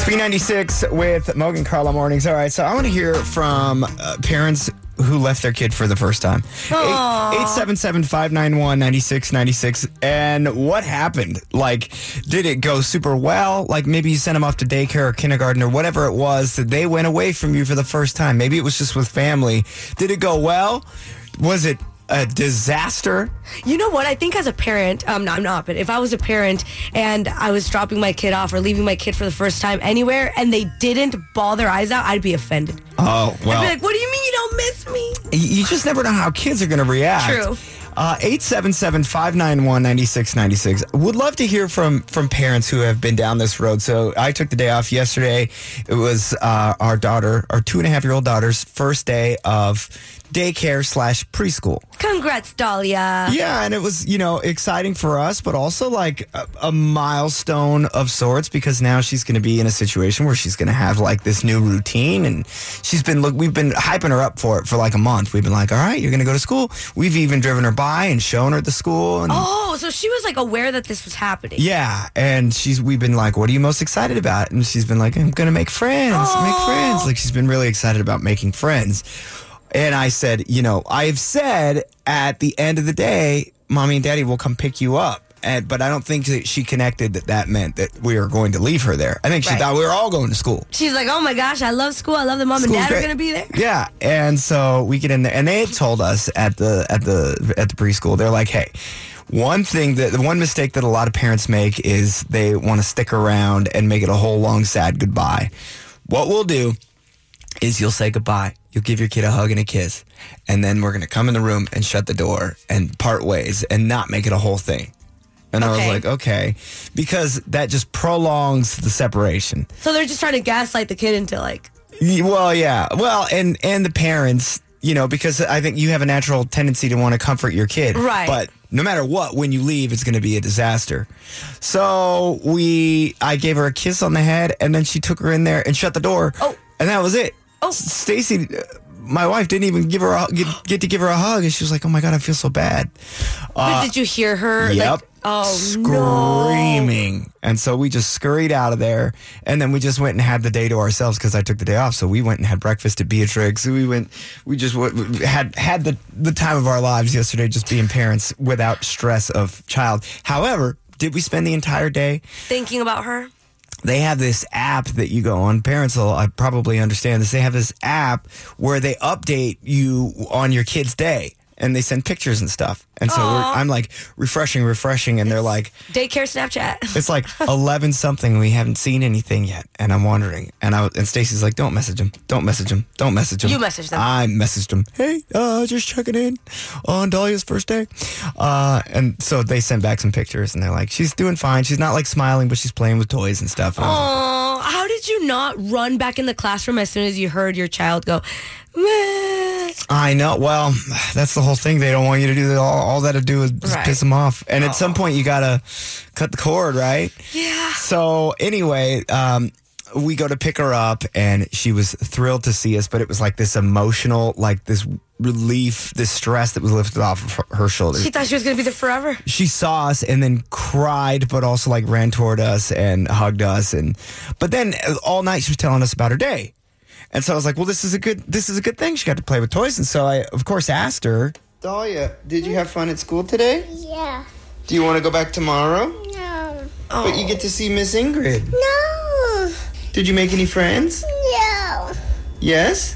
It's B96 with Mogan Carla Mornings. All right, so I want to hear from parents who left their kid for the first time. 877-591-9696. And what happened? Like, did it go super well? Like, maybe you sent them off to daycare or kindergarten or whatever it was that they went away from you for the first time. Maybe it was just with family. Did it go well? Was it a disaster? You know what? I think as a parent, no, I'm not, but if I was a parent and I was dropping my kid off or leaving my kid for the first time anywhere and they didn't bawl their eyes out, I'd be offended. Oh, well. I'd be like, what do you mean you don't miss me? You just never know how kids are going to react. True. 877-591-9696. Would love to hear from parents who have been down this road. So I took the day off yesterday. It was our 2.5-year-old daughter's first day of daycare / preschool. Congrats, Dahlia. Yeah, and it was, exciting for us, but also like a milestone of sorts because now she's going to be in a situation where she's going to have like this new routine. And we've been hyping her up for it for like a month. We've been like, all right, you're going to go to school. We've even driven her by and shown her the school. And so she was like aware that this was happening. yeah, and we've been like, what are you most excited about? And she's been like, I'm going to make friends. Like she's been really excited about making friends. And I said, I've said at the end of the day, Mommy and Daddy will come pick you up. But I don't think that she connected that meant that we were going to leave her there. I think she thought we were all going to school. She's like, oh my gosh, I love school. I love that Mom and Dad are going to be there. Yeah. And so we get in there. And they had told us at the preschool, they're like, hey, the one mistake that a lot of parents make is they want to stick around and make it a whole long, sad goodbye. What we'll do is you'll say goodbye. You'll give your kid a hug and a kiss. And then we're going to come in the room and shut the door and part ways and not make it a whole thing. And I was like, okay, because that just prolongs the separation. So they're just trying to gaslight the kid into like... Well, yeah. Well, and the parents, because I think you have a natural tendency to want to comfort your kid. Right. But no matter what, when you leave, it's going to be a disaster. So I gave her a kiss on the head, and then she took her in there and shut the door. Oh. And that was it. Oh, Stacy, my wife, didn't even get to give her a hug, and she was like, "Oh my God, I feel so bad." But did you hear her? Yep. Screaming. No. And so we just scurried out of there, and then we just went and had the day to ourselves because I took the day off. So we went and had breakfast at Beatrix. We just had the time of our lives yesterday, just being parents without stress of child. However, did we spend the entire day thinking about her? They have this app that you go on. Parents will probably understand this. They have this app where they update you on your kid's day. And they send pictures and stuff. And so I'm like refreshing. And they're like... Daycare Snapchat. It's like 11 something. We haven't seen anything yet. And I'm wondering. And Stacey's like, don't message him. Don't message him. Don't message him. You messaged them. I messaged them. Hey, just checking in on Dahlia's first day. And so they sent back some pictures. And they're like, she's doing fine. She's not like smiling, but she's playing with toys and stuff. And how did you not run back in the classroom as soon as you heard your child go... Meh. I know. Well, that's the whole thing. They don't want you to do that. All that to do is piss them off. And at some point, you got to cut the cord, right? Yeah. So anyway, we go to pick her up, and she was thrilled to see us, but it was like this emotional, like this relief, this stress that was lifted off of her shoulders. She thought she was going to be there forever. She saw us and then cried, but also like ran toward us and hugged us. But then all night she was telling us about her day. And so I was like, well, this is a good thing. She got to play with toys. And so I, of course, asked her, Dahlia, did you have fun at school today? Yeah. Do you want to go back tomorrow? No. But you get to see Miss Ingrid. No. Did you make any friends? No. Yes?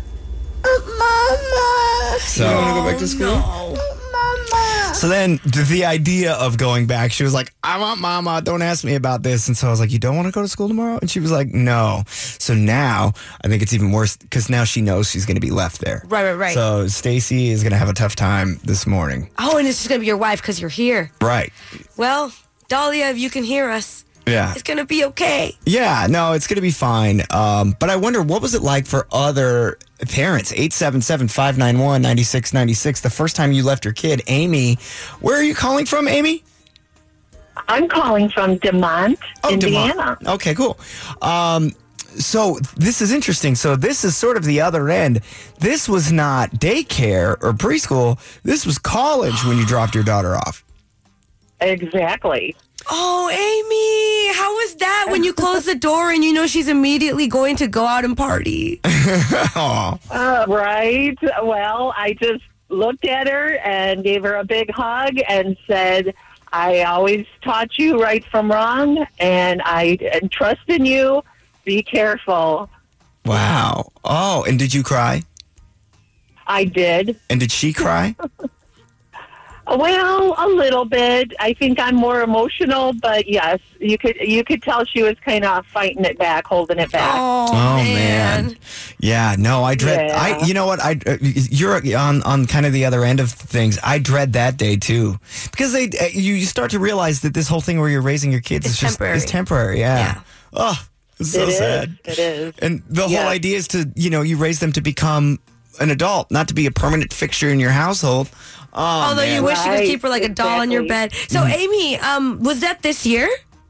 Mama. So you want to go back to school? No. Mama. So then the idea of going back, she was like, I want Mama. Don't ask me about this. And so I was like, you don't want to go to school tomorrow? And she was like, no. So now I think it's even worse because now she knows she's going to be left there. Right. So Stacy is going to have a tough time this morning. Oh, and it's just going to be your wife because you're here. Right. Well, Dahlia, if you can hear us. Yeah. It's going to be okay. Yeah, no, it's going to be fine. But I wonder, what was it like for other parents? 877-591-9696. The first time you left your kid, Amy. Where are you calling from, Amy? I'm calling from DeMont, Indiana. DeMont. Okay, cool. So this is interesting. So this is sort of the other end. This was not daycare or preschool. This was college when you dropped your daughter off. Exactly. Oh, Amy, how was that when you close the door and you know she's immediately going to go out and party? Aw. Right. Well, I just looked at her and gave her a big hug and said, I always taught you right from wrong, and I trust in you. Be careful. Wow. Oh, and did you cry? I did. And did she cry? Well, a little bit. I think I'm more emotional, but yes, you could tell she was kind of fighting it back, holding it back. Oh, man. Yeah, no, I dread. Yeah. You know what? You're on kind of the other end of things. I dread that day too, because you start to realize that this whole thing where you're raising your kids It's temporary. is temporary. Yeah. Oh, it's so sad. It is. And the whole idea is to you raise them to become an adult, not to be a permanent fixture in your household. Oh, Although man. you wish you could Right, keep her like a doll in your bed. exactly. So, Amy, was that this year?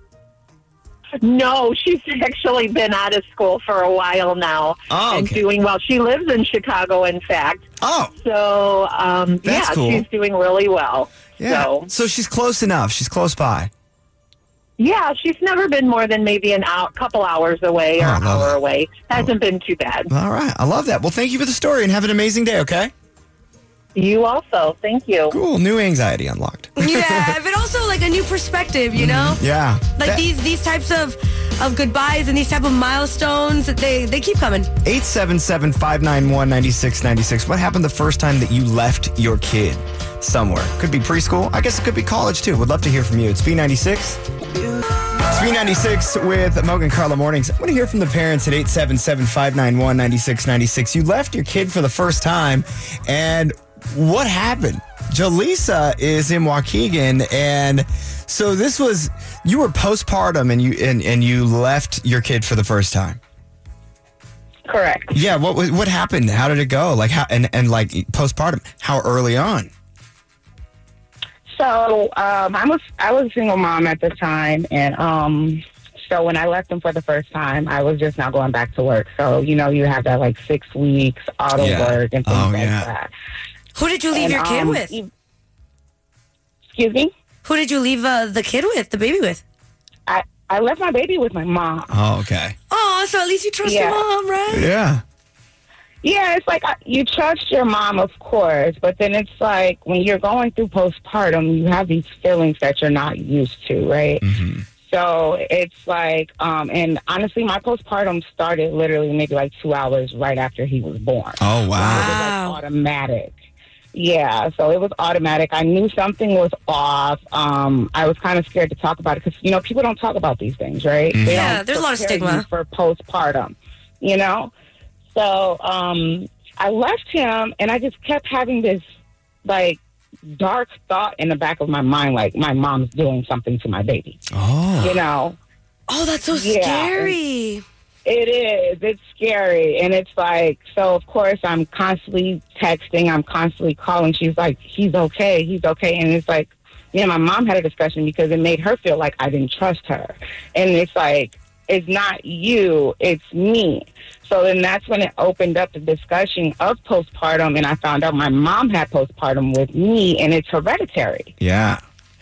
No, she's actually been out of school for a while now Oh, and okay. doing well. She lives in Chicago, in fact. Oh, So, That's cool. she's doing really well. yeah. So she's close enough. She's close by. Yeah, she's never been more than maybe couple hours away or Oh, I an love hour that. away. Hasn't been too bad. All right. I love that. Well, thank you for the story and have an amazing day, okay? You also. Thank you. Cool. New anxiety unlocked. Yeah, but also like a new perspective, you know? Yeah. Like these types of goodbyes and these type of milestones, they keep coming. 877-591-9696. What happened the first time that you left your kid somewhere? Could be preschool. I guess it could be college, too. Would love to hear from you. It's B96. It's B96 with Mogan Carla Mornings. I want to hear from the parents at 877-591-9696. You left your kid for the first time, and what happened? Jaleesa is in Waukegan, and so this was, you were postpartum and you left your kid for the first time. Correct. Yeah, what happened? How did it go? Like how and like postpartum, how early on? So I was a single mom at the time, and so when I left them for the first time, I was just now going back to work. So you have that like 6 weeks auto work and things like that. Who did you leave your kid with? Excuse me? Who did you leave the kid with, the baby with? I left my baby with my mom. Oh, okay. Oh, so at least you trust your mom, right? Yeah. Yeah, it's like you trust your mom, of course, but then it's like when you're going through postpartum, you have these feelings that you're not used to, right? Mm-hmm. So it's like, and honestly, my postpartum started literally maybe like 2 hours right after he was born. Oh, wow. It was like automatic. Yeah, so it was automatic. I knew something was off. I was kind of scared to talk about it because, people don't talk about these things, right? Mm-hmm. They Yeah, don't there's a lot of prepare stigma. you for postpartum, So I left him, and I just kept having this, like, dark thought in the back of my mind, like my mom's doing something to my baby. Oh. Oh, that's so Yeah. scary. It is. It's scary. And it's like, so of course I'm constantly texting. I'm constantly calling. She's like, he's okay. He's okay. And it's like, my mom had a discussion because it made her feel like I didn't trust her. And it's like, it's not you, it's me. So then that's when it opened up the discussion of postpartum. And I found out my mom had postpartum with me, and it's hereditary. Yeah.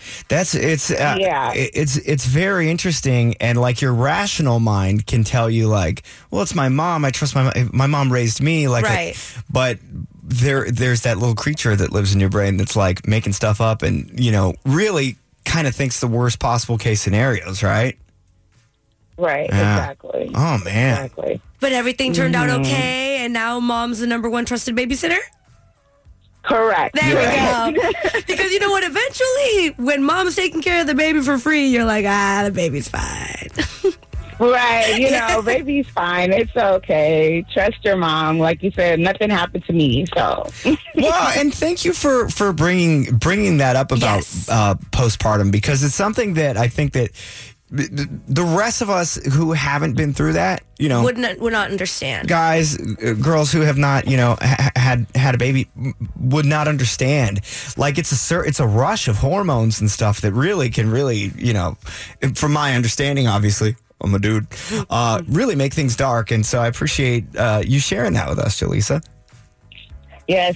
It's very interesting, and like your rational mind can tell you like, well, it's my mom. I trust my mom raised me like, Right. but there's that little creature that lives in your brain that's like making stuff up and really kind of thinks the worst possible case scenarios, right? Right. Yeah. Exactly. Oh man. Exactly. But everything turned out okay, and now mom's the number one trusted babysitter? Correct. There we go. Because you know what? Eventually, when mom's taking care of the baby for free, you're like, the baby's fine. Right. Baby's fine. It's okay. Trust your mom. Like you said, nothing happened to me. So. Well, and thank you for bringing that up about Yes. postpartum, because it's something that I think that the rest of us who haven't been through that, would not understand. guys, girls who have not, had a baby would not understand. Like it's a rush of hormones and stuff that can really, from my understanding, obviously, I'm a dude, really make things dark. And so I appreciate you sharing that with us, Jaleesa. Yes, of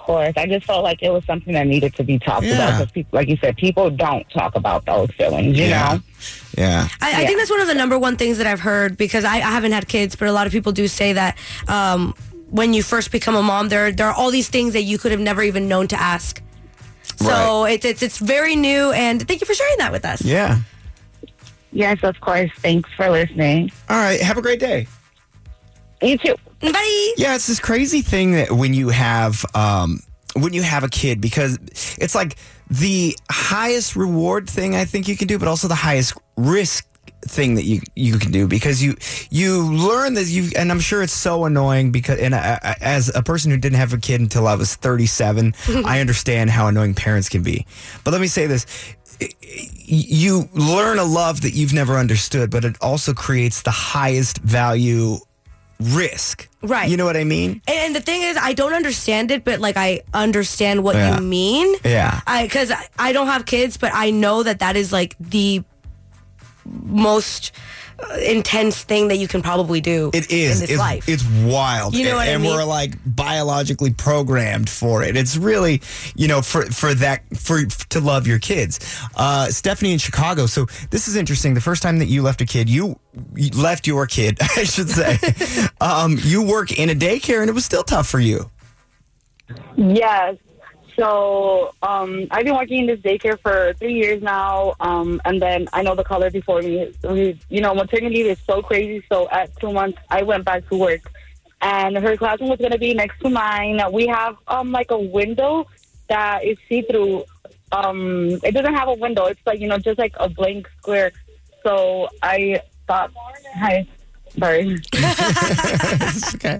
course. I just felt like it was something that needed to be talked about because, people, like you said, people don't talk about those feelings, you know? Yeah. I think that's one of the number one things that I've heard, because I haven't had kids, but a lot of people do say that when you first become a mom, there are all these things that you could have never even known to ask. So it's very new, and thank you for sharing that with us. Yeah. Yes, of course. Thanks for listening. All right. Have a great day. You too. Bye. Yeah, it's this crazy thing that when you have a kid, because it's like the highest reward thing I think you can do, but also the highest risk thing that you can do, because you learn that and I'm sure it's so annoying because, and as a person who didn't have a kid until I was 37, I understand how annoying parents can be. But let me say this. You learn a love that you've never understood, but it also creates the highest value risk. Right. You know what I mean? And the thing is, I don't understand it, but like I understand what you mean. Yeah. Because I don't have kids, but I know that is like the most intense thing that you can probably do. It is. In this life. It's wild. You know what I mean? And we're like biologically programmed for it. It's really, to love your kids. Stephanie in Chicago. So this is interesting. The first time that you left a kid, you left your kid, I should say. You work in a daycare, and it was still tough for you. Yes. So I've been working in this daycare for 3 years now, and then I know the caller before me. Maternity leave is so crazy. So at 2 months, I went back to work, and her classroom was going to be next to mine. We have like a window that is see-through. It doesn't have a window. It's like, just like a blank square. So I thought, hi, sorry. It's okay.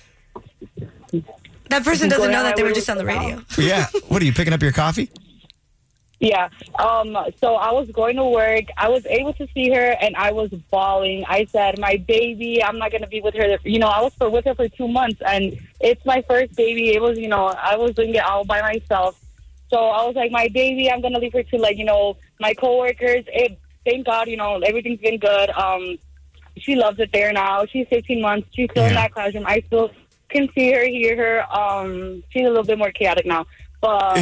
That person doesn't know that they were just on the radio. Yeah. What are you picking up your coffee? Yeah. So I was going to work. I was able to see her, and I was bawling. I said, my baby, I'm not going to be with her. I was with her for 2 months, and it's my first baby. It was, I was doing it all by myself. So I was like, my baby, I'm going to leave her to, my coworkers. Thank God, everything's been good. She loves it there now. She's 15 months. She's still in that classroom. I still can see her, hear her. She's a little bit more chaotic now. But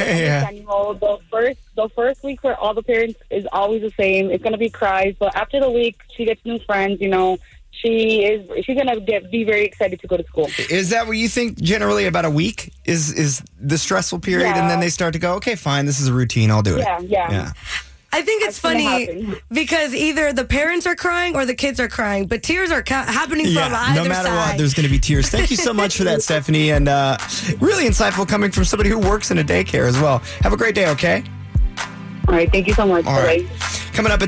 the first week for all the parents is always the same. It's gonna be cries, but after the week, she gets new friends. She's gonna be very excited to go to school. Is that what you think? Generally, about a week is the stressful period, and then they start to go, okay, fine, this is a routine. I'll do it. Yeah. I think it's funny because either the parents are crying or the kids are crying, but tears are happening from either side. No matter what, there's going to be tears. Thank you so much for that, Stephanie, and really insightful coming from somebody who works in a daycare as well. Have a great day, okay? All right, thank you so much. All right. Coming up at